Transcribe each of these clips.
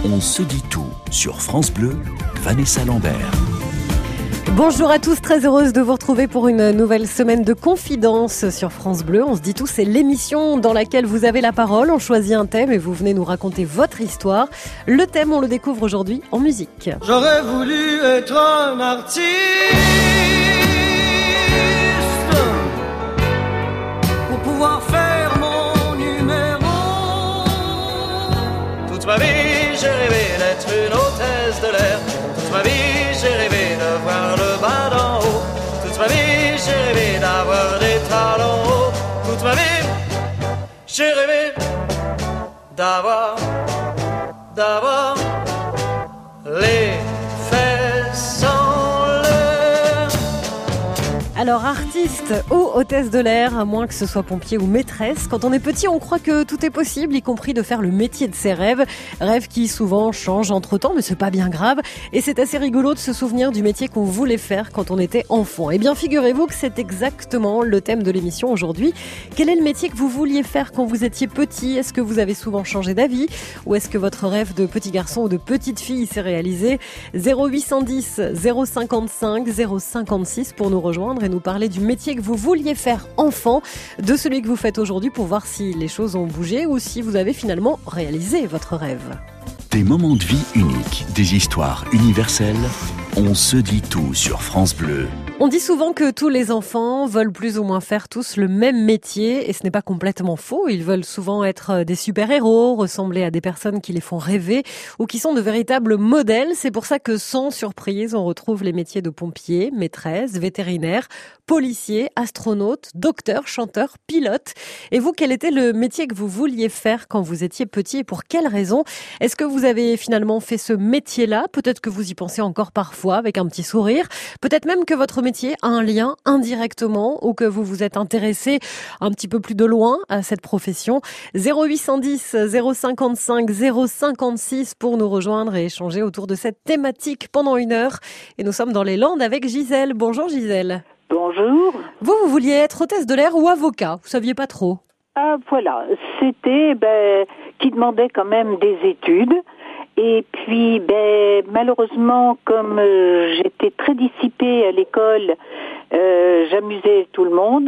On se dit tout sur France Bleu, Vanessa Lambert. Bonjour à tous, très heureuse de vous retrouver pour une nouvelle semaine de confidence sur France Bleu. On se dit tout, c'est l'émission dans laquelle vous avez la parole. On choisit un thème et vous venez nous raconter votre histoire. Le thème, on le découvre aujourd'hui en musique. J'aurais voulu être un artiste pour pouvoir faire mon numéro. Toute ma vie, j'ai rêvé d'être une hôtesse de l'air. Toute ma vie, j'ai rêvé de voir le bas d'en haut. Toute ma vie, j'ai rêvé d'avoir des talons hauts. Toute ma vie, j'ai rêvé d'avoir les fesses en l'air. Alors artiste ou hôtesse de l'air, à moins que ce soit pompier ou maîtresse, quand on est petit on croit que tout est possible, y compris de faire le métier de ses rêves. Rêves qui souvent changent entre temps, mais c'est pas bien grave. Et c'est assez rigolo de se souvenir du métier qu'on voulait faire quand on était enfant. Eh bien figurez-vous que c'est exactement le thème de l'émission aujourd'hui. Quel est le métier que vous vouliez faire quand vous étiez petit ? Est-ce que vous avez souvent changé d'avis ? Ou est-ce que votre rêve de petit garçon ou de petite fille s'est réalisé ? 0810 055 056 pour nous rejoindre et nous parler du métier que vous vouliez faire enfant, de celui que vous faites aujourd'hui pour voir si les choses ont bougé ou si vous avez finalement réalisé votre rêve. Des moments de vie uniques, des histoires universelles. On se dit tout sur France Bleu. On dit souvent que tous les enfants veulent plus ou moins faire tous le même métier et ce n'est pas complètement faux. Ils veulent souvent être des super-héros, ressembler à des personnes qui les font rêver ou qui sont de véritables modèles. C'est pour ça que sans surprise, on retrouve les métiers de pompier, maîtresse, vétérinaire, policier, astronaute, docteur, chanteur, pilote. Et vous, quel était le métier que vous vouliez faire quand vous étiez petit et pour quelles raisons ? Est-ce que vous avez finalement fait ce métier-là ? Peut-être que vous y pensez encore parfois avec un petit sourire. Peut-être même que votre métier a un lien indirectement ou que vous vous êtes intéressé un petit peu plus de loin à cette profession. 0810 055 056 pour nous rejoindre et échanger autour de cette thématique pendant une heure. Et nous sommes dans les Landes avec Gisèle. Bonjour Gisèle. Bonjour. Vous vouliez être hôtesse de l'air ou avocat ? Vous saviez pas trop ? Ah voilà, c'était qui demandait quand même des études. Et puis, malheureusement, comme j'étais très dissipée à l'école, j'amusais tout le monde,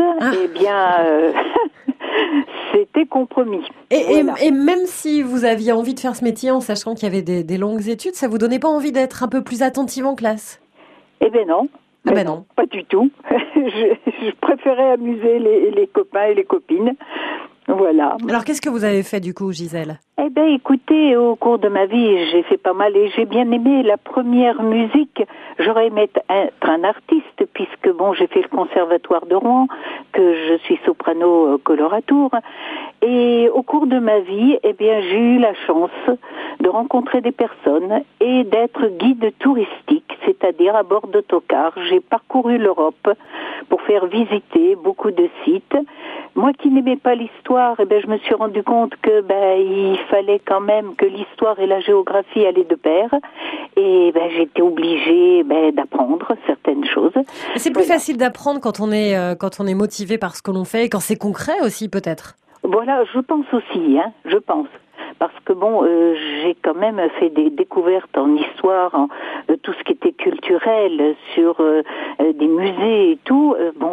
c'était compromis. Et même si vous aviez envie de faire ce métier en sachant qu'il y avait des longues études, ça vous donnait pas envie d'être un peu plus attentive en classe ? Eh ben non. Non, pas du tout. je préférais amuser les copains et les copines. Voilà. Alors, qu'est-ce que vous avez fait du coup, Gisèle ? Eh ben, écoutez, au cours de ma vie, j'ai fait pas mal et j'ai bien aimé la première musique. J'aurais aimé être un artiste puisque j'ai fait le conservatoire de Rouen, que je suis soprano coloratour. Et au cours de ma vie, j'ai eu la chance de rencontrer des personnes et d'être guide touristique, c'est-à-dire à bord d'autocars. J'ai parcouru l'Europe pour faire visiter beaucoup de sites. Moi qui n'aimais pas l'histoire, je me suis rendu compte que il fallait quand même que l'histoire et la géographie allaient de pair. Et j'étais obligée d'apprendre certaines choses. Et c'est plus facile d'apprendre quand on est motivé par ce que l'on fait et quand c'est concret aussi peut-être. Voilà, je pense aussi, je pense. Parce que j'ai quand même fait des découvertes en histoire, tout ce qui était culturel, sur des musées et tout,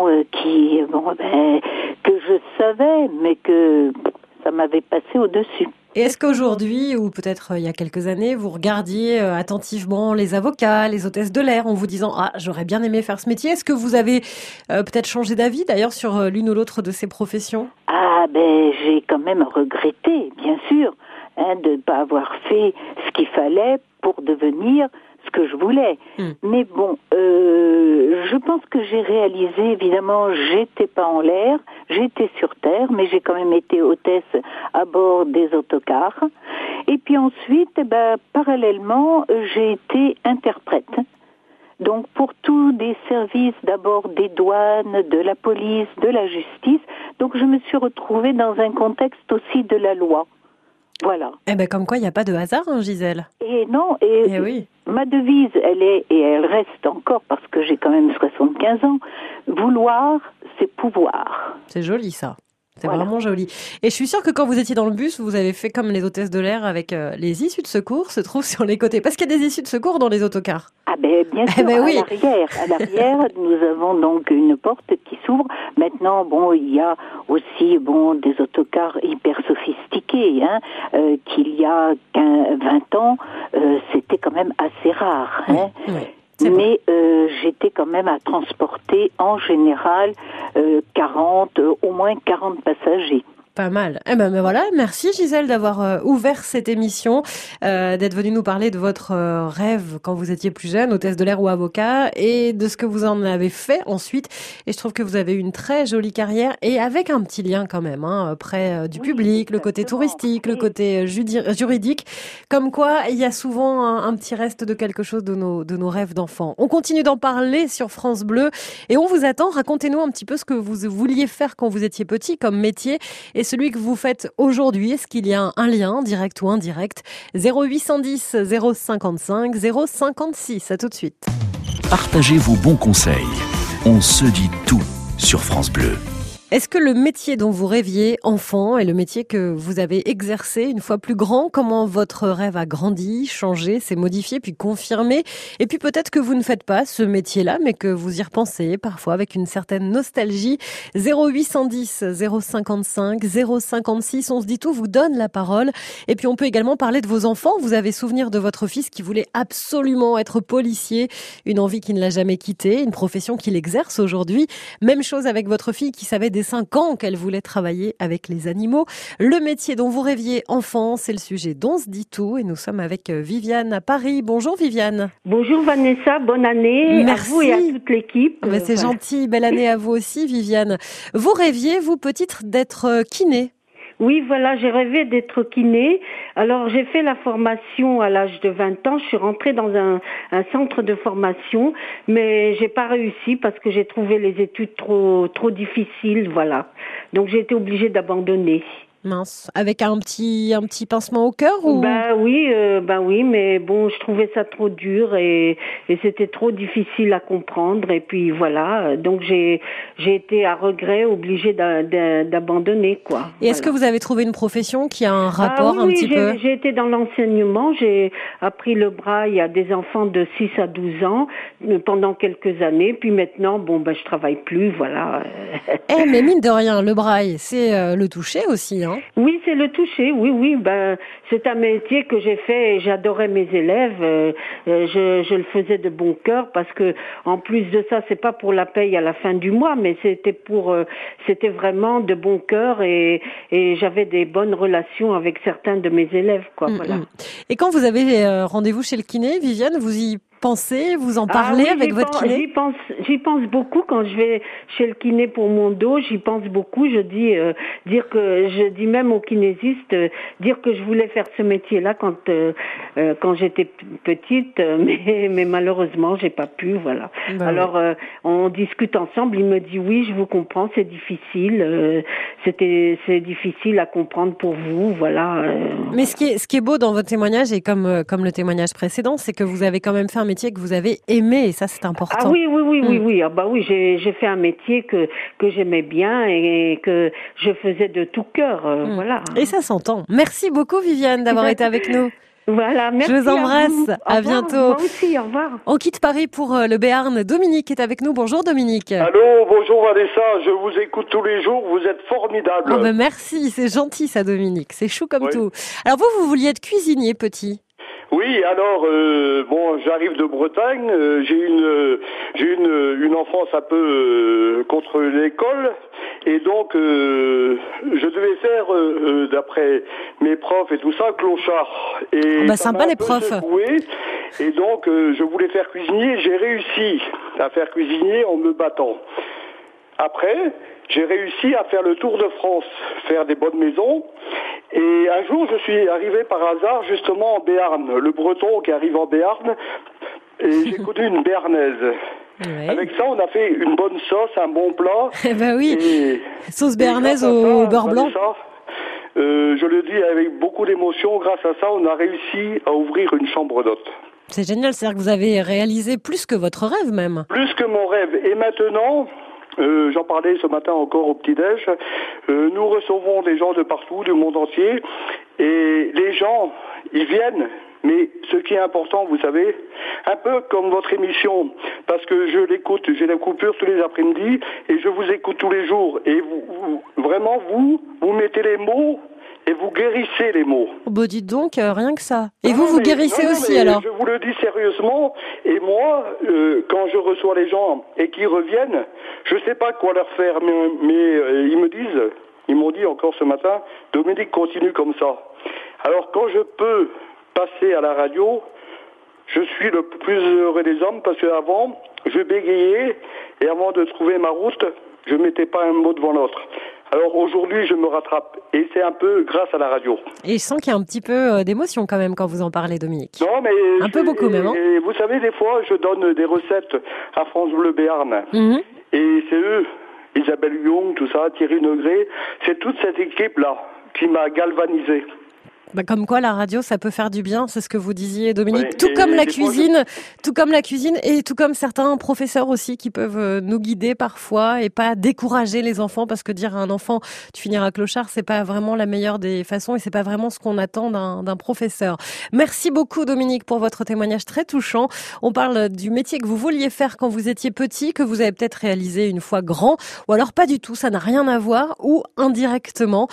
que je savais, mais que ça m'avait passé au-dessus. Et est-ce qu'aujourd'hui, ou peut-être il y a quelques années, vous regardiez attentivement les avocats, les hôtesses de l'air, en vous disant « Ah, j'aurais bien aimé faire ce métier ». Est-ce que vous avez peut-être changé d'avis d'ailleurs sur l'une ou l'autre de ces professions ? Ah, j'ai quand même regretté, bien sûr, de ne pas avoir fait ce qu'il fallait pour devenir ce que je voulais. Mais je pense que j'ai réalisé, évidemment, j'étais pas en l'air, j'étais sur terre, mais j'ai quand même été hôtesse à bord des autocars. Et puis ensuite, parallèlement, j'ai été interprète. Donc pour tous des services, d'abord des douanes, de la police, de la justice. Donc je me suis retrouvée dans un contexte aussi de la loi. Voilà. Eh ben comme quoi, il n'y a pas de hasard, Gisèle. Et non, oui. Ma devise, elle est, et elle reste encore parce que j'ai quand même 75 ans, vouloir, c'est pouvoir. C'est joli ça. C'est Voilà. vraiment joli. Et je suis sûre que quand vous étiez dans le bus, vous avez fait comme les hôtesses de l'air avec les issues de secours se trouvent sur les côtés. Parce qu'il y a des issues de secours dans les autocars. Ah ben bien sûr, oui. à l'arrière, nous avons donc une porte qui s'ouvre. Maintenant, bon, il y a aussi des autocars hyper sophistiqués, qu'il y a 20 ans, c'était quand même assez rare. Hein. Oui. C'est Mais j'étais quand même à transporter en général 40, au moins 40 passagers. Pas mal. Eh ben voilà, merci Gisèle d'avoir ouvert cette émission, d'être venue nous parler de votre rêve quand vous étiez plus jeune, hôtesse de l'air ou avocat, et de ce que vous en avez fait ensuite. Et je trouve que vous avez eu une très jolie carrière, et avec un petit lien quand même, près du public, le côté touristique, le côté juridique. Comme quoi, il y a souvent un petit reste de quelque chose de nos rêves d'enfants. On continue d'en parler sur France Bleu, et on vous attend. Racontez-nous un petit peu ce que vous vouliez faire quand vous étiez petit comme métier, et celui que vous faites aujourd'hui. Est-ce qu'il y a un lien direct ou indirect? 0810 055 056. À tout de suite. Partagez vos bons conseils. On se dit tout sur France Bleu. Est-ce que le métier dont vous rêviez enfant est le métier que vous avez exercé une fois plus grand? Comment votre rêve a grandi, changé, s'est modifié, puis confirmé? Et puis peut-être que vous ne faites pas ce métier-là, mais que vous y repensez parfois avec une certaine nostalgie. 0810 055 056. On se dit tout, vous donne la parole. Et puis on peut également parler de vos enfants. Vous avez souvenir de votre fils qui voulait absolument être policier, une envie qui ne l'a jamais quittée, une profession qu'il exerce aujourd'hui. Même chose avec votre fille qui savait dès 5 ans qu'elle voulait travailler avec les animaux. Le métier dont vous rêviez enfant, c'est le sujet dont on se dit tout. Et nous sommes avec Viviane à Paris. Bonjour Viviane. Bonjour Vanessa, bonne année. Merci. À vous et à toute l'équipe. C'est gentil, belle année à vous aussi Viviane. Vous rêviez, vous petite, d'être kiné? Oui, voilà, j'ai rêvé d'être kiné. Alors, j'ai fait la formation à l'âge de 20 ans. Je suis rentrée dans un centre de formation, mais j'ai pas réussi parce que j'ai trouvé les études trop difficiles, voilà. Donc, j'ai été obligée d'abandonner. Mince, avec un petit pincement au cœur ou? Oui, mais bon, je trouvais ça trop dur et c'était trop difficile à comprendre et puis voilà, donc j'ai été à regret obligée d'abandonner quoi. Et est-ce que vous avez trouvé une profession qui a un rapport un petit peu? J'ai été dans l'enseignement, j'ai appris le braille à des enfants de 6 à 12 ans pendant quelques années, puis maintenant je travaille plus, voilà. Mais mine de rien, le braille, c'est le toucher aussi, hein? Oui, c'est le toucher, oui, c'est un métier que j'ai fait et j'adorais mes élèves, je le faisais de bon cœur parce que, en plus de ça, c'est pas pour la paye à la fin du mois, mais c'était vraiment de bon cœur et j'avais des bonnes relations avec certains de mes élèves, quoi, voilà. Et quand vous avez rendez-vous chez le kiné, Viviane, vous y pensez, vous en parlez avec votre kiné? J'y pense beaucoup quand je vais chez le kiné pour mon dos, j'y pense beaucoup, je dis même au kinésiste dire que je voulais faire ce métier-là quand j'étais petite, mais malheureusement, j'ai pas pu, voilà. Alors on discute ensemble, il me dit oui, je vous comprends, c'est difficile, c'est difficile à comprendre pour vous, voilà. Mais ce qui est beau dans votre témoignage et comme le témoignage précédent, c'est que vous avez quand même fait un métier que vous avez aimé et ça c'est important. Ah oui. Ah oui, j'ai fait un métier que j'aimais bien et que je faisais de tout cœur, voilà. Et ça s'entend. Merci beaucoup Viviane d'avoir été avec nous. Voilà, merci. Je vous embrasse. À bientôt. Moi aussi, au revoir. On quitte Paris pour le Béarn. Dominique est avec nous. Bonjour Dominique. Allô, bonjour Vanessa. Je vous écoute tous les jours. Vous êtes formidable. Merci, c'est gentil ça Dominique. C'est chou comme tout. Alors vous vouliez être cuisinier petit? Oui, alors j'arrive de Bretagne, j'ai une enfance un peu contre l'école et donc je devais faire d'après mes profs et tout ça clochard et sympa les profs. Secoué, et donc je voulais faire cuisinier, j'ai réussi à faire cuisinier en me battant. Après, j'ai réussi à faire le tour de France, faire des bonnes maisons. Et un jour, je suis arrivé par hasard justement en Béarn, le breton qui arrive en Béarn, et j'ai connu une béarnaise. Ouais. Avec ça, on a fait une bonne sauce, un bon plat. Oui, sauce béarnaise au beurre blanc. Je le dis avec beaucoup d'émotion, grâce à ça, on a réussi à ouvrir une chambre d'hôte. C'est génial, c'est-à-dire que vous avez réalisé plus que votre rêve même. Plus que mon rêve. Et maintenant, j'en parlais ce matin encore au petit-déj, nous recevons des gens de partout, du monde entier, et les gens, ils viennent, mais ce qui est important, vous savez, un peu comme votre émission, parce que je l'écoute, j'ai la coupure tous les après-midi, et je vous écoute tous les jours, et vraiment, vous mettez les mots, et vous guérissez les mots. Oh bah dites donc, rien que ça. Et vous guérissez aussi alors? Je vous le dis sérieusement, et moi, quand je reçois les gens et qu'ils reviennent, je sais pas quoi leur faire, mais ils m'ont dit encore ce matin, Dominique, continue comme ça. Alors quand je peux passer à la radio, je suis le plus heureux des hommes, parce qu'avant, je bégayais, et avant de trouver ma route, je mettais pas un mot devant l'autre. Alors aujourd'hui, je me rattrape. Et c'est un peu grâce à la radio. Et je sens qu'il y a un petit peu d'émotion quand même quand vous en parlez, Dominique. Non, mais... Un peu beaucoup même, hein. Et vous savez, des fois, je donne des recettes à France Bleu Béarn. Et c'est eux, Isabelle Young, tout ça, Thierry Negré. C'est toute cette équipe-là qui m'a galvanisé. Bah comme quoi la radio ça peut faire du bien, c'est ce que vous disiez Dominique, oui, tout comme la cuisine, et tout comme certains professeurs aussi qui peuvent nous guider parfois et pas décourager les enfants, parce que dire à un enfant tu finiras clochard, c'est pas vraiment la meilleure des façons et c'est pas vraiment ce qu'on attend d'un professeur. Merci beaucoup Dominique pour votre témoignage très touchant. On parle du métier que vous vouliez faire quand vous étiez petit, que vous avez peut-être réalisé une fois grand, ou alors pas du tout, ça n'a rien à voir, ou indirectement.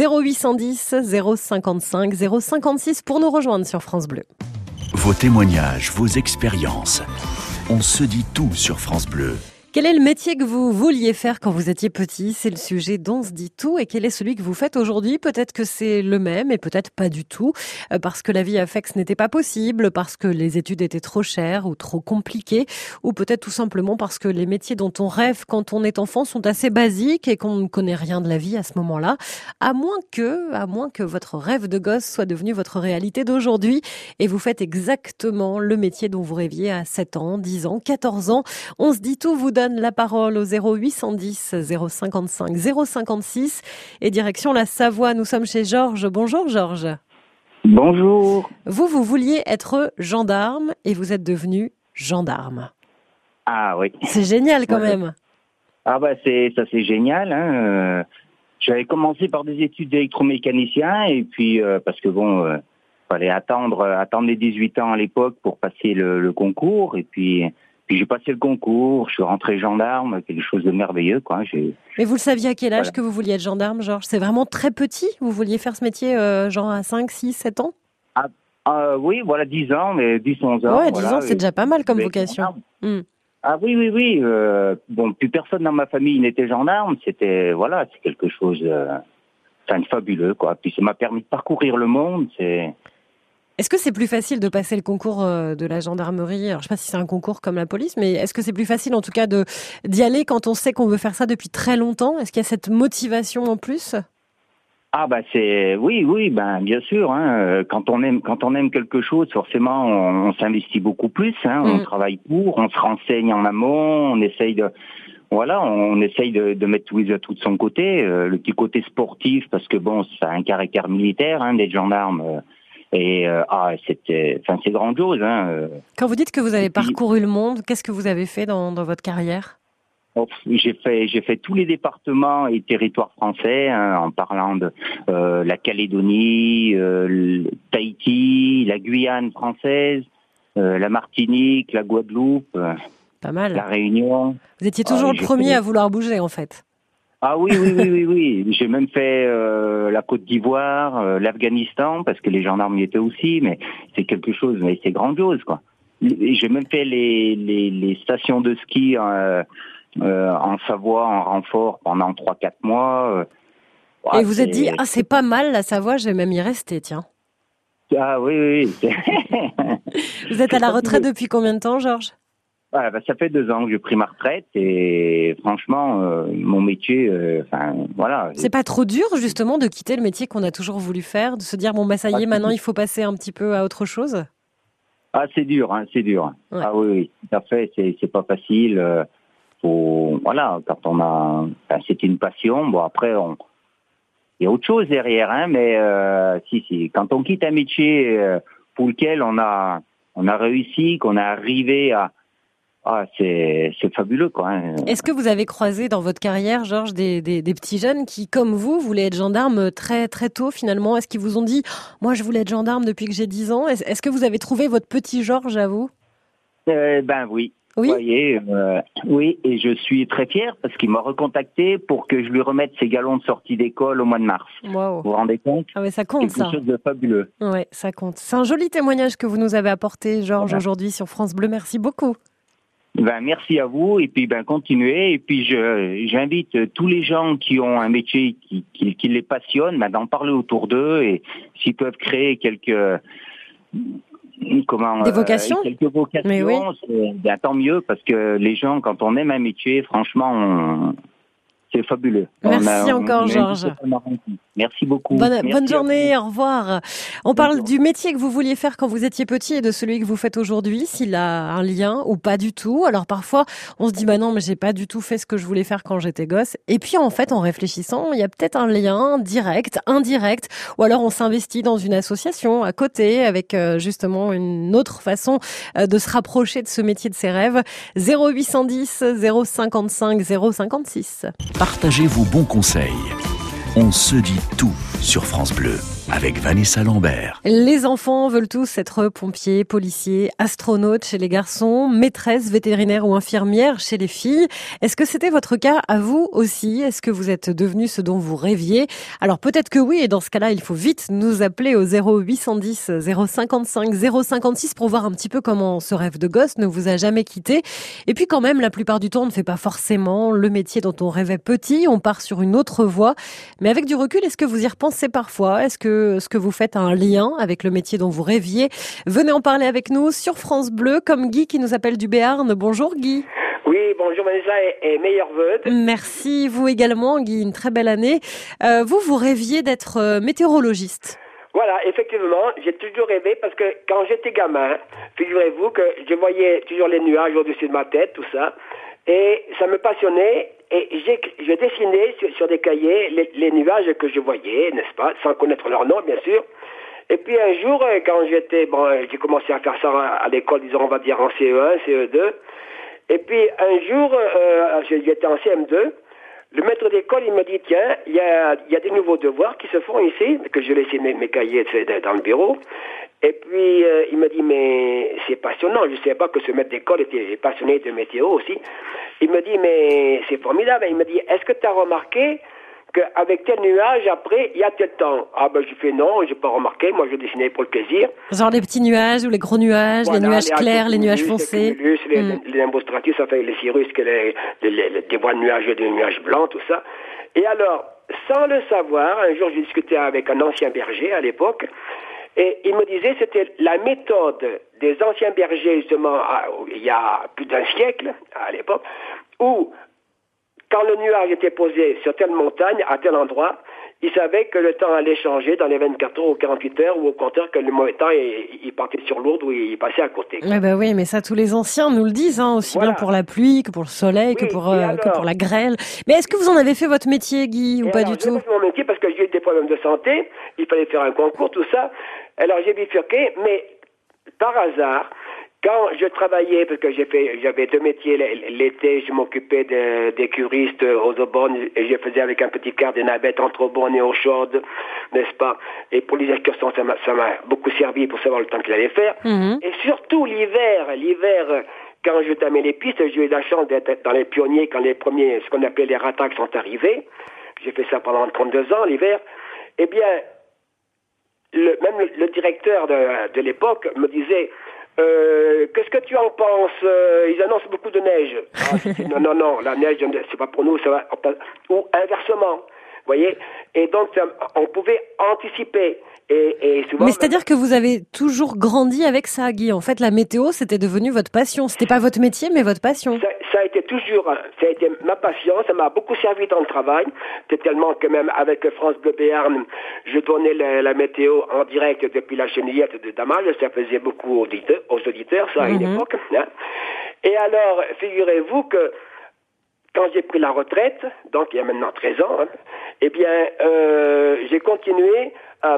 0810 055 056 pour nous rejoindre sur France Bleu. Vos témoignages, vos expériences. On se dit tout sur France Bleu. Quel est le métier que vous vouliez faire quand vous étiez petit? C'est le sujet dont on se dit tout. Et quel est celui que vous faites aujourd'hui? Peut-être que c'est le même et peut-être pas du tout. Parce que la vie a fait que ce n'était pas possible, parce que les études étaient trop chères ou trop compliquées, ou peut-être tout simplement parce que les métiers dont on rêve quand on est enfant sont assez basiques et qu'on ne connaît rien de la vie à ce moment-là. À moins que votre rêve de gosse soit devenu votre réalité d'aujourd'hui et vous faites exactement le métier dont vous rêviez à 7 ans, 10 ans, 14 ans. On se dit tout vous donne la parole au 0810 055 056 et direction la Savoie. Nous sommes chez Georges. Bonjour Georges. Bonjour. Vous vouliez être gendarme et vous êtes devenu gendarme. Ah oui. C'est génial quand même. Ah bah c'est génial. Hein. J'avais commencé par des études d'électromécanicien et puis parce que fallait attendre les 18 ans à l'époque pour passer le concours et puis j'ai passé le concours, je suis rentré gendarme, quelque chose de merveilleux, quoi. Mais vous le saviez à quel âge que vous vouliez être gendarme, Georges? C'est vraiment très petit? Vous vouliez faire ce métier genre à 5, 6, 7 ans? Oui, 10 ans, mais 10, 11 ans. Ouais, 10 ans, c'est déjà pas mal comme vocation. Ah oui. Plus personne dans ma famille n'était gendarme, c'est quelque chose de fabuleux, quoi. Puis ça m'a permis de parcourir le monde, Est-ce que c'est plus facile de passer le concours de la gendarmerie? Alors, je sais pas si c'est un concours comme la police, mais est-ce que c'est plus facile, en tout cas, d'y aller quand on sait qu'on veut faire ça depuis très longtemps? Est-ce qu'il y a cette motivation en plus? Ah bah oui, bien sûr. Hein. Quand on aime quelque chose, forcément, on s'investit beaucoup plus. Hein. On travaille on se renseigne en amont, on essaye de mettre tous les atouts de son côté. Le petit côté sportif, parce que ça a un caractère militaire, hein, d'être gendarme. C'est grandiose. Hein. Quand vous dites que vous avez parcouru le monde, qu'est-ce que vous avez fait dans votre carrière? J'ai fait tous les départements et territoires français, hein, en parlant de la Calédonie, Tahiti, la Guyane française, la Martinique, la Guadeloupe, pas mal. La Réunion. Vous étiez toujours le premier à vouloir bouger, en fait. Ah oui. J'ai même fait la Côte d'Ivoire, l'Afghanistan, parce que les gendarmes y étaient aussi, mais c'est quelque chose, mais c'est grandiose, quoi. J'ai même fait les stations de ski en Savoie, en renfort, pendant 3-4 mois. Et vous êtes dit, c'est pas mal la Savoie, je vais même y rester, tiens. Ah oui. Vous êtes à la retraite depuis combien de temps, Georges? Ça fait 2 ans que j'ai pris ma retraite et franchement, mon métier, C'est pas trop dur justement de quitter le métier qu'on a toujours voulu faire, de se dire ça y est, maintenant il faut passer un petit peu à autre chose? Ah, c'est dur, hein, c'est dur. Ouais. Ah oui, tout à fait, c'est pas facile. Quand on a, c'est une passion. Bon après, il y a autre chose derrière, hein, mais quand on quitte un métier pour lequel on a réussi, qu'on est arrivé c'est fabuleux, quoi. Hein. Est-ce que vous avez croisé dans votre carrière, Georges, des petits jeunes qui, comme vous, voulaient être gendarmes très très tôt finalement? Est-ce qu'ils vous ont dit « Moi, je voulais être gendarme depuis que j'ai 10 ans ». Est-ce que vous avez trouvé votre petit Georges à vous? Oui. Oui. Vous voyez, oui, et je suis très fier parce qu'il m'a recontacté pour que je lui remette ses galons de sortie d'école au mois de mars. Wow. Vous vous rendez compte? Ah mais ça compte, Quelque ça. chose de fabuleux. Ouais, ça compte. C'est un joli témoignage que vous nous avez apporté, Georges, Voilà. aujourd'hui sur France Bleu. Merci beaucoup. Merci à vous et puis continuez et puis j'invite tous les gens qui ont un métier qui les passionne d'en parler autour d'eux et s'ils peuvent créer quelques des vocations, quelques vocations, mais oui. Tant mieux parce que les gens quand on aime un métier franchement c'est fabuleux. Merci encore, Georges. Merci beaucoup. Bonne journée, au revoir. On parle du métier que vous vouliez faire quand vous étiez petit et de celui que vous faites aujourd'hui, s'il a un lien ou pas du tout. Alors parfois, on se dit non, mais j'ai pas du tout fait ce que je voulais faire quand j'étais gosse. Et puis en fait, en réfléchissant, il y a peut-être un lien direct, indirect, ou alors on s'investit dans une association à côté avec justement une autre façon de se rapprocher de ce métier de ses rêves. 0810 055 056. Partagez vos bons conseils. On se dit tout sur France Bleu avec Vanessa Lambert. Les enfants veulent tous être pompiers, policiers, astronautes chez les garçons, maîtresses, vétérinaires ou infirmières chez les filles. Est-ce que c'était votre cas à vous aussi? Est-ce que vous êtes devenu ce dont vous rêviez? Alors peut-être que oui, et dans ce cas-là, il faut vite nous appeler au 0810 055 056 pour voir un petit peu comment ce rêve de gosse ne vous a jamais quitté. Et puis quand même, la plupart du temps, on ne fait pas forcément le métier dont on rêvait petit, on part sur une autre voie. Mais avec du recul, est-ce que vous y repensez parfois? Est-ce que ce que vous faites a un lien avec le métier dont vous rêviez? Venez en parler avec nous sur France Bleu, comme Guy qui nous appelle du Béarn. Bonjour Guy. Oui, bonjour Vanessa et meilleurs vœux. Merci, vous également Guy, une très belle année. Vous rêviez d'être météorologiste. Voilà, effectivement, j'ai toujours rêvé parce que quand j'étais gamin, figurez-vous que je voyais toujours les nuages au-dessus de ma tête, tout ça, et ça me passionnait. Et je dessinais sur des cahiers les nuages que je voyais, n'est-ce pas, sans connaître leur nom, bien sûr. Et puis un jour, quand j'ai commencé à faire ça à l'école, disons, on va dire en CE1, CE2. Et puis un jour, j'étais en CM2. Le maître d'école, il me dit, tiens, il y a des nouveaux devoirs qui se font ici, que je laissais mes cahiers dans le bureau. Et puis, il me dit, mais c'est passionnant. Je ne savais pas que ce maître d'école était passionné de météo aussi. Il me dit, mais c'est formidable. Il me dit, est-ce que tu as remarqué qu'avec tel nuage, après, il y a tel temps? Ah ben, je fais non, je n'ai pas remarqué. Moi, je dessinais pour le plaisir. Genre les petits nuages ou les gros nuages, voilà, les nuages clairs, les nuages foncés. Les nimbostratus, ça fait les cirrus, des voies de nuages, des nuages blancs, tout ça. Et alors, sans le savoir, un jour, j'ai discuté avec un ancien berger à l'époque. Et il me disait que c'était la méthode des anciens bergers, justement, il y a plus d'un siècle, à l'époque, où, quand le nuage était posé sur telle montagne, à tel endroit, ils savaient que le temps allait changer dans les 24 heures ou 48 heures, ou au contraire que le mauvais temps, il partait sur Lourdes ou il passait à côté. Eh ben oui, mais ça, tous les anciens nous le disent, aussi bien pour la pluie que pour le soleil, que pour la grêle. Mais est-ce que vous en avez fait votre métier, Guy, ou pas du tout? J'ai fait mon métier parce que j'ai eu des problèmes de santé, il fallait faire un concours, tout ça. Alors j'ai bifurqué, mais par hasard, quand je travaillais, parce que j'avais deux métiers, l'été, je m'occupais des curistes aux Aubonnes, et je faisais avec un petit quart des navettes entre Aubonne et Eau-Chaude, n'est-ce pas? Et pour les excursions, ça m'a beaucoup servi pour savoir le temps qu'il allait faire. Mm-hmm. Et surtout l'hiver, quand je tamais les pistes, j'ai eu la chance d'être dans les pionniers quand les premiers, ce qu'on appelait les rattaques sont arrivés. J'ai fait ça pendant 32 ans, l'hiver. Eh bien, le directeur de l'époque me disait, qu'est-ce que tu en penses? Ils annoncent beaucoup de neige. Ah, je dis, non, la neige, c'est pas pour nous, ça va. Ou inversement, vous voyez? Et donc, on pouvait anticiper. Et souvent, mais c'est-à-dire que vous avez toujours grandi avec ça, Guy. En fait, la météo, c'était devenu votre passion. C'était pas votre métier, mais votre passion. Ça a été ma passion. Ça m'a beaucoup servi dans le travail. C'est tellement que même avec France Bleu Béarn, je donnais la météo en direct depuis la chenillette de Damas. Ça faisait beaucoup aux auditeurs, ça, à une époque. Hein. Et alors, figurez-vous que quand j'ai pris la retraite, donc il y a maintenant 13 ans, hein, eh bien, j'ai continué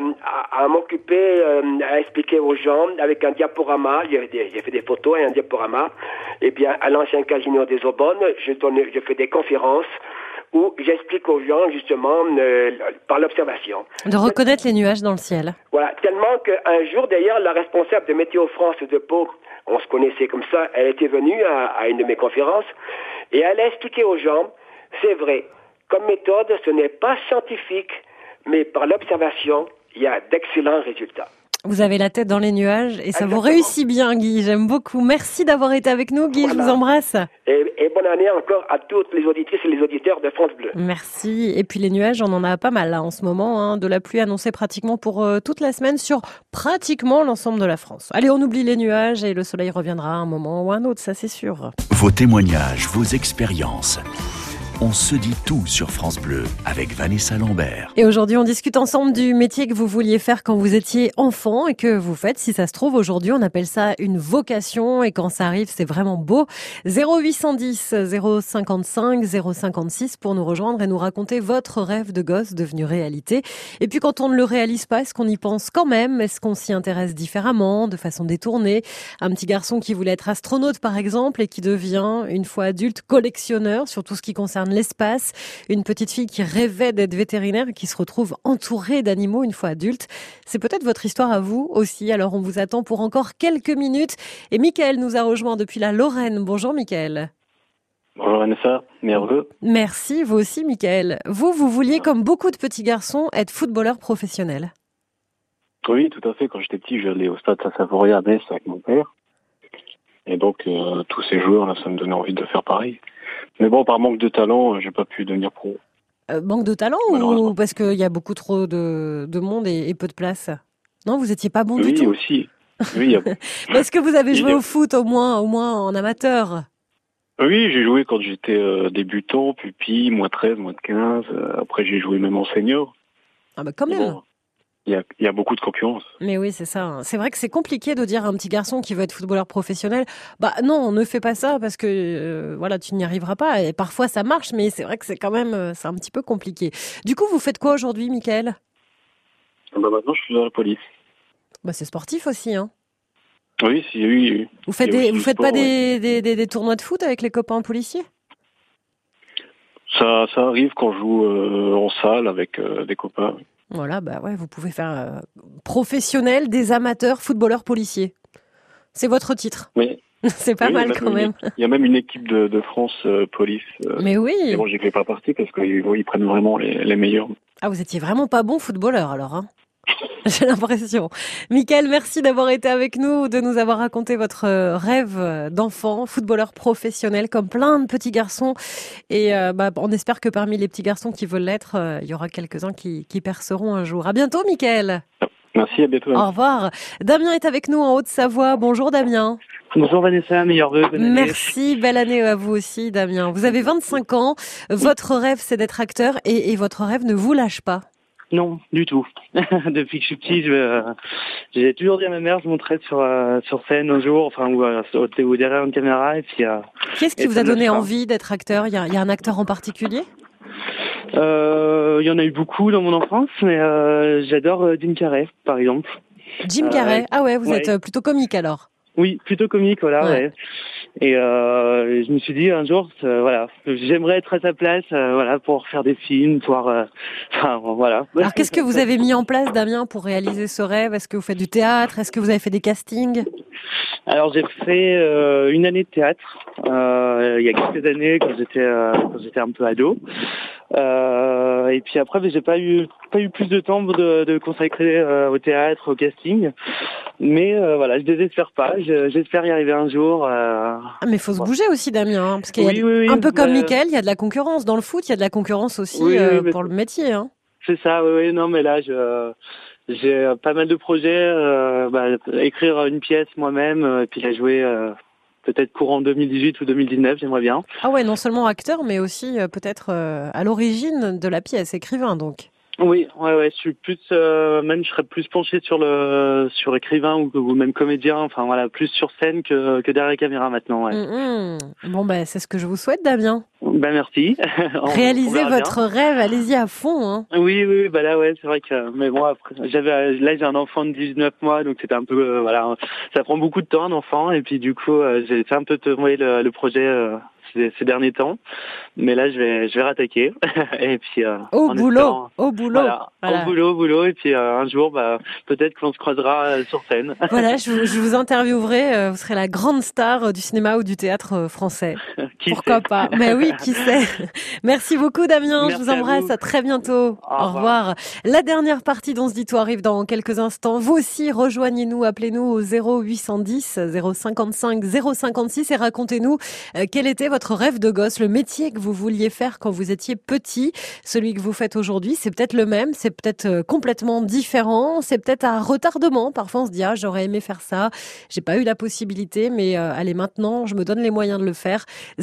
à m'occuper, à expliquer aux gens avec un diaporama. J'ai fait des photos et un diaporama. Eh bien, à l'ancien casino des Aubonnes, je fais des conférences où j'explique aux gens, justement, par l'observation. De reconnaître les nuages dans le ciel. Voilà, tellement qu'un jour, d'ailleurs, la responsable de Météo France de Pau, on se connaissait comme ça, elle était venue à une de mes conférences, et elle a expliqué aux gens, c'est vrai, comme méthode, ce n'est pas scientifique, mais par l'observation, il y a d'excellents résultats. Vous avez la tête dans les nuages et ça Exactement. vous réussit bien, Guy. J'aime beaucoup. Merci d'avoir été avec nous, Guy. Voilà. Je vous embrasse. Et bonne année encore à toutes les auditrices et les auditeurs de France Bleu. Merci. Et puis les nuages, on en a pas mal là en ce moment. Hein. De la pluie annoncée pratiquement pour toute la semaine sur pratiquement l'ensemble de la France. Allez, on oublie les nuages et le soleil reviendra à un moment ou à un autre, ça c'est sûr. Vos témoignages, vos expériences. On se dit tout sur France Bleu avec Vanessa Lambert. Et aujourd'hui, on discute ensemble du métier que vous vouliez faire quand vous étiez enfant et que vous faites. Si ça se trouve, aujourd'hui, on appelle ça une vocation et quand ça arrive, c'est vraiment beau. 0810 055 056 pour nous rejoindre et nous raconter votre rêve de gosse devenu réalité. Et puis quand on ne le réalise pas, est-ce qu'on y pense quand même? Est-ce qu'on s'y intéresse différemment, de façon détournée? Un petit garçon qui voulait être astronaute, par exemple, et qui devient, une fois adulte, collectionneur sur tout ce qui concerne l'espace. Une petite fille qui rêvait d'être vétérinaire et qui se retrouve entourée d'animaux une fois adulte. C'est peut-être votre histoire à vous aussi. Alors on vous attend pour encore quelques minutes. Et Mickaël nous a rejoint depuis la Lorraine. Bonjour Mickaël. Bonjour Vanessa, merveilleux. Merci, vous aussi Mickaël. Vous vouliez, comme beaucoup de petits garçons, être footballeur professionnel. Oui, tout à fait. Quand j'étais petit, j'allais au stade Saint-Symphorien à Metz avec mon père. Et donc, tous ces joueurs-là, ça me donnait envie de faire pareil. Mais bon, par manque de talent, j'ai pas pu devenir pro. Manque de talent ou parce qu'il y a beaucoup trop de monde et peu de place? Non, vous étiez pas bon du tout? Oui, aussi. Oui, Est-ce que vous avez joué au foot au moins en amateur? Oui, j'ai joué quand j'étais débutant, pupille, moins 13, moins de 15. Après, j'ai joué même en senior. Ah bah quand même. Bon, il y a beaucoup de concurrence. Mais oui, c'est ça. C'est vrai que c'est compliqué de dire à un petit garçon qui veut être footballeur professionnel, bah non, ne fais pas ça parce que voilà, tu n'y arriveras pas. Et parfois ça marche, mais c'est vrai que c'est quand même c'est un petit peu compliqué. Du coup, vous faites quoi aujourd'hui, Mickaël? Bah maintenant, je suis dans la police. Bah c'est sportif aussi, hein. Oui, oui. Vous faites pas des tournois de foot avec les copains policiers? Ça arrive quand je joue en salle avec des copains. Voilà, bah ouais, vous pouvez faire professionnel des amateurs footballeurs policiers. C'est votre titre. Oui. C'est pas mal quand même. Il y a même une équipe de France police. Mais oui. Mais bon, j'y fais pas partie parce qu'ils prennent vraiment les meilleurs. Ah, vous étiez vraiment pas bon footballeur alors, hein? J'ai l'impression. Mickaël, merci d'avoir été avec nous, de nous avoir raconté votre rêve d'enfant, footballeur professionnel, comme plein de petits garçons. Et on espère que parmi les petits garçons qui veulent l'être, il y aura quelques-uns qui perceront un jour. À bientôt, Mickaël. Merci, à bientôt. Au revoir. Damien est avec nous en Haute-Savoie. Bonjour, Damien. Bonjour Vanessa, meilleurs vœux. Merci, belle année à vous aussi, Damien. Vous avez 25 ans. Votre rêve, c'est d'être acteur et votre rêve ne vous lâche pas. Non, du tout. Depuis que je suis petit, j'ai toujours dit à ma mère, je monterai sur scène un jour, enfin ou derrière une caméra et puis. Qu'est-ce qui vous a donné envie d'être acteur? Il y a un acteur en particulier? Il y en a eu beaucoup dans mon enfance, mais j'adore Jim Carrey, par exemple. Jim Carrey. Ah ouais, vous êtes plutôt comique alors. Oui, plutôt comique, voilà. Ouais. Et je me suis dit un jour, j'aimerais être à sa place, pour faire des films, voilà. Alors qu'est-ce que vous avez mis en place, Damien, pour réaliser ce rêve? Est-ce que vous faites du théâtre? Est-ce que vous avez fait des castings? Alors j'ai fait une année de théâtre il y a quelques années quand j'étais un peu ado. Et puis après, j'ai pas eu plus de temps de consacrer au théâtre, au casting. Mais je désespère pas. J'espère y arriver un jour. Ah, mais faut se bouger aussi, Damien, hein, parce qu'il y a un peu comme Mickaël, il y a de la concurrence dans le foot, il y a de la concurrence aussi pour le métier. Hein. C'est ça, oui, non, mais là, j'ai pas mal de projets. Écrire une pièce moi-même, puis la jouer peut-être courant 2018 ou 2019, j'aimerais bien. Ah ouais, non seulement acteur, mais aussi peut-être à l'origine de la pièce, écrivain donc. Oui, ouais, je suis plus, même je serais plus penché sur écrivain ou même comédien, enfin voilà, plus sur scène que derrière la caméra maintenant, ouais. Bon, c'est ce que je vous souhaite, Damien. Ben merci. Réalisez votre rêve, allez-y à fond, hein. Oui, là, ouais, c'est vrai que, mais bon, après, j'ai un enfant de 19 mois, donc c'était un peu, voilà, ça prend beaucoup de temps, un enfant, et puis du coup, j'ai fait un peu tomber le projet, ces derniers temps. Mais là, je vais rattaquer. Et puis, au boulot. Voilà. Au boulot. Et puis, un jour, peut-être qu'on se croisera sur scène. Voilà, je vous interviewerai. Vous serez la grande star du cinéma ou du théâtre français. Pourquoi pas? Mais oui, qui sait. Merci beaucoup, Damien. Je vous embrasse. À très bientôt. Au revoir. La dernière partie d'On se dit tout arrive dans quelques instants. Vous aussi, rejoignez-nous, appelez-nous au 0810 055 056 et racontez-nous quel était votre rêve de gosse, le métier que vous vouliez faire quand vous étiez petit. Celui que vous faites aujourd'hui, c'est peut-être le même, c'est peut-être complètement différent, c'est peut-être à retardement. Parfois, on se dit, j'aurais aimé faire ça, j'ai pas eu la possibilité, mais allez, maintenant, je me donne les moyens de le faire.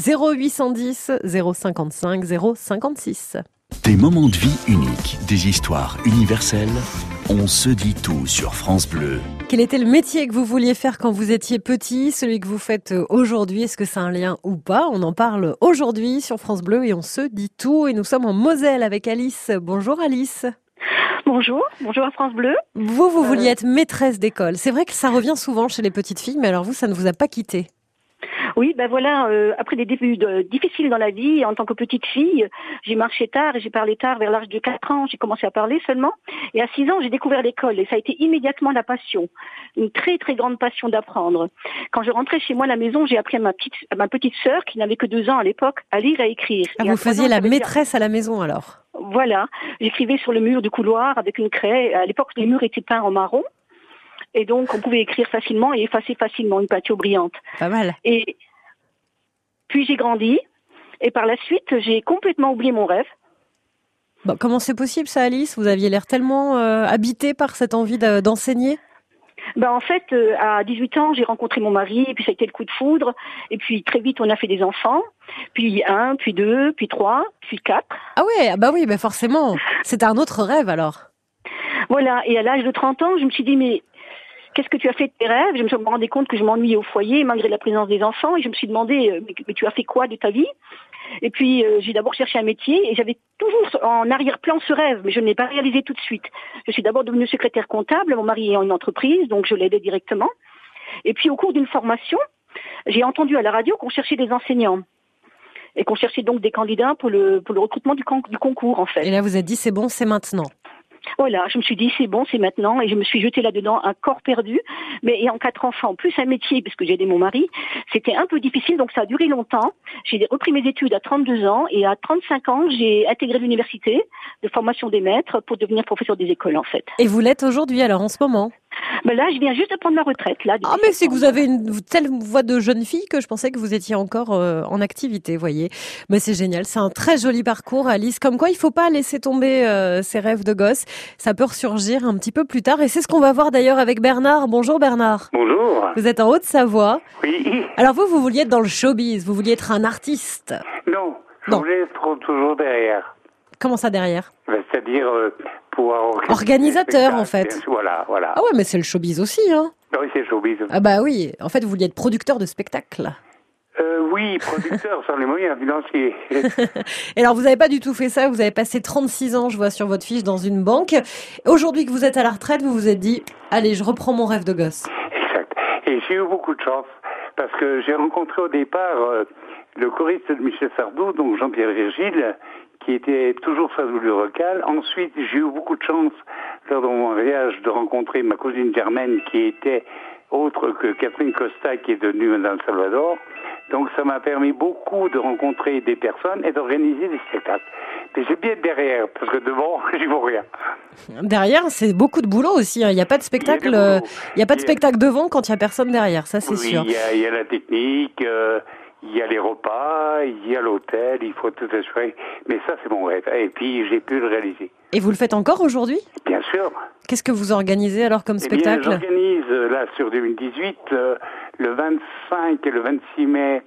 0810 055 056. Des moments de vie uniques, des histoires universelles. On se dit tout sur France Bleu. Quel était le métier que vous vouliez faire quand vous étiez petit, celui que vous faites aujourd'hui? Est-ce que c'est un lien ou pas? On en parle aujourd'hui sur France Bleu et on se dit tout. Et nous sommes en Moselle avec Alice. Bonjour Alice. Bonjour à France Bleu. Vous vouliez être maîtresse d'école. C'est vrai que ça revient souvent chez les petites filles, mais alors vous, ça ne vous a pas quitté. Oui, après des débuts difficiles dans la vie, en tant que petite fille, j'ai marché tard et j'ai parlé tard. Vers l'âge de 4 ans, j'ai commencé à parler seulement. Et à 6 ans, j'ai découvert l'école et ça a été immédiatement la passion. Une très, très grande passion d'apprendre. Quand je rentrais chez moi à la maison, j'ai appris à ma petite sœur, qui n'avait que 2 ans à l'époque, à lire et à écrire. Vous faisiez la maîtresse à la maison alors? Voilà. J'écrivais sur le mur du couloir avec une craie. À l'époque, les murs étaient peints en marron. Et donc, on pouvait écrire facilement et effacer facilement, une peinture brillante. Pas mal. Et puis, j'ai grandi. Et par la suite, j'ai complètement oublié mon rêve. Comment c'est possible, ça, Alice? Vous aviez l'air tellement habitée par cette envie d'enseigner. En fait, à 18 ans, j'ai rencontré mon mari, et puis ça a été le coup de foudre. Et puis, très vite, on a fait des enfants. Puis 1, puis 2, puis 3, puis 4. Ah ouais, oui, forcément. C'était un autre rêve, alors. Voilà. Et à l'âge de 30 ans, je me suis dit, mais qu'est-ce que tu as fait de tes rêves? Je me suis rendu compte que je m'ennuyais au foyer malgré la présence des enfants et je me suis demandé mais tu as fait quoi de ta vie? Et puis j'ai d'abord cherché un métier et j'avais toujours en arrière-plan ce rêve, mais je ne l'ai pas réalisé tout de suite. Je suis d'abord devenue secrétaire comptable, mon mari ayant une entreprise, donc je l'aidais directement. Et puis au cours d'une formation, j'ai entendu à la radio qu'on cherchait des enseignants. Et qu'on cherchait donc des candidats pour le recrutement du concours, en fait. Et là, vous êtes dit, c'est bon, c'est maintenant. Voilà, je me suis dit, c'est bon, c'est maintenant, et je me suis jetée là-dedans, un corps perdu, mais ayant 4 enfants, plus un métier, parce que j'ai aidé mon mari, c'était un peu difficile, donc ça a duré longtemps. J'ai repris mes études à 32 ans, et à 35 ans, j'ai intégré l'université de formation des maîtres pour devenir professeur des écoles, en fait. Et vous l'êtes aujourd'hui, alors, en ce moment? Là, je viens juste de prendre ma retraite, là. Mais c'est que vous avez une telle voix de jeune fille que je pensais que vous étiez encore en activité, voyez. Mais c'est génial, c'est un très joli parcours, Alice. Comme quoi, il faut pas laisser tomber ses rêves de gosse. Ça peut ressurgir un petit peu plus tard. Et c'est ce qu'on va voir d'ailleurs avec Bernard. Bonjour Bernard. Bonjour. Vous êtes en Haute-Savoie. Oui. Alors vous vouliez être dans le showbiz, vous vouliez être un artiste. Non, je voulais être toujours derrière. Comment ça derrière? C'est-à-dire pouvoir organisateur en fait. Voilà. Ah ouais, mais c'est le showbiz aussi, hein. Oui, c'est le showbiz. Ah bah oui, en fait vous vouliez être producteur de spectacle. Oui, producteur sans les moyens financiers. Et alors vous n'avez pas du tout fait ça, vous avez passé 36 ans, je vois sur votre fiche, dans une banque. Aujourd'hui que vous êtes à la retraite, vous vous êtes dit, allez, je reprends mon rêve de gosse. Exact. Et j'ai eu beaucoup de chance, parce que j'ai rencontré au départ le choriste de Michel Sardou, donc Jean-Pierre Virgile, qui était toujours Sardou du Rocal. Ensuite, j'ai eu beaucoup de chance, lors de mon mariage, de rencontrer ma cousine Germaine, qui était autre que Catherine Costa, qui est devenue Madame Salvador. Donc ça m'a permis beaucoup de rencontrer des personnes et d'organiser des spectacles. Mais j'ai bien derrière, parce que devant, j'y vois rien. Derrière, c'est beaucoup de boulot aussi. Il n'y a pas de spectacle, spectacle devant quand il n'y a personne derrière, ça c'est sûr. Il y a la technique, il y a les repas, il y a l'hôtel, il faut tout assurer. Mais ça, c'est mon rêve. Et puis, j'ai pu le réaliser. Et vous le faites encore aujourd'hui? Bien sûr. Qu'est-ce que vous organisez alors comme spectacle? J'organise, là, sur 2018, le 25 et le 26 mai,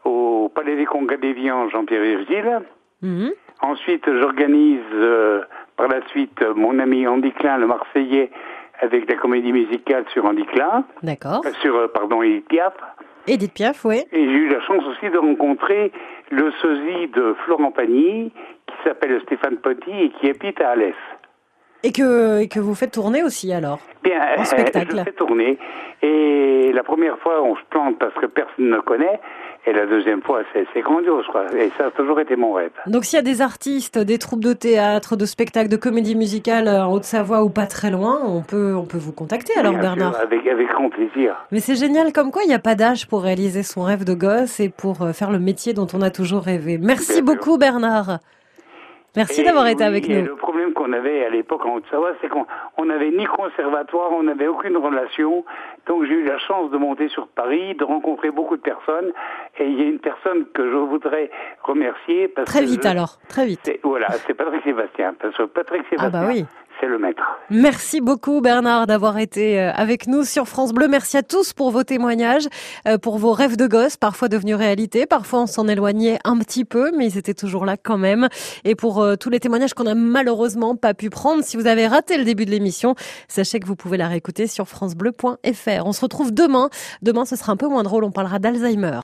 au Palais des Congrès d'Évian, Jean-Pierre Virgile. Mmh. Ensuite, j'organise, Par la suite, mon ami Andy Klein, le Marseillais, avec la comédie musicale sur Andy Klein. D'accord. Edith Piaf. Edith Piaf, oui. Et j'ai eu la chance aussi de rencontrer le sosie de Florent Pagny, qui s'appelle Stéphane Petit et qui habite à Alès. Et que vous faites tourner aussi, alors? Bien, en spectacle. Je fais tourner. Et la première fois, on se plante parce que personne ne connaît. Et la deuxième fois, c'est grandiose, quoi. Et ça a toujours été mon rêve. Donc, s'il y a des artistes, des troupes de théâtre, de spectacles, de comédie musicale en Haute-Savoie ou pas très loin, on peut vous contacter, alors, bien Bernard. sûr, avec grand plaisir. Mais c'est génial, comme quoi il n'y a pas d'âge pour réaliser son rêve de gosse et pour faire le métier dont on a toujours rêvé. Merci beaucoup, Bernard. Merci d'avoir été avec nous. Le problème qu'on avait à l'époque en Haute-Savoie, c'est qu'on n'avait ni conservatoire, on n'avait aucune relation. Donc j'ai eu la chance de monter sur Paris, de rencontrer beaucoup de personnes. Et il y a une personne que je voudrais remercier. Très vite. Voilà, c'est Patrick Sébastien. Parce que Patrick Sébastien, oui. c'est le maître. Merci beaucoup Bernard d'avoir été avec nous sur France Bleu. Merci à tous pour vos témoignages, pour vos rêves de gosse, parfois devenus réalité. Parfois on s'en éloignait un petit peu, mais ils étaient toujours là quand même. Et pour tous les témoignages qu'on n'a malheureusement pas pu prendre, si vous avez raté le début de l'émission, sachez que vous pouvez la réécouter sur francebleu.fr. On se retrouve demain. Demain ce sera un peu moins drôle, on parlera d'Alzheimer.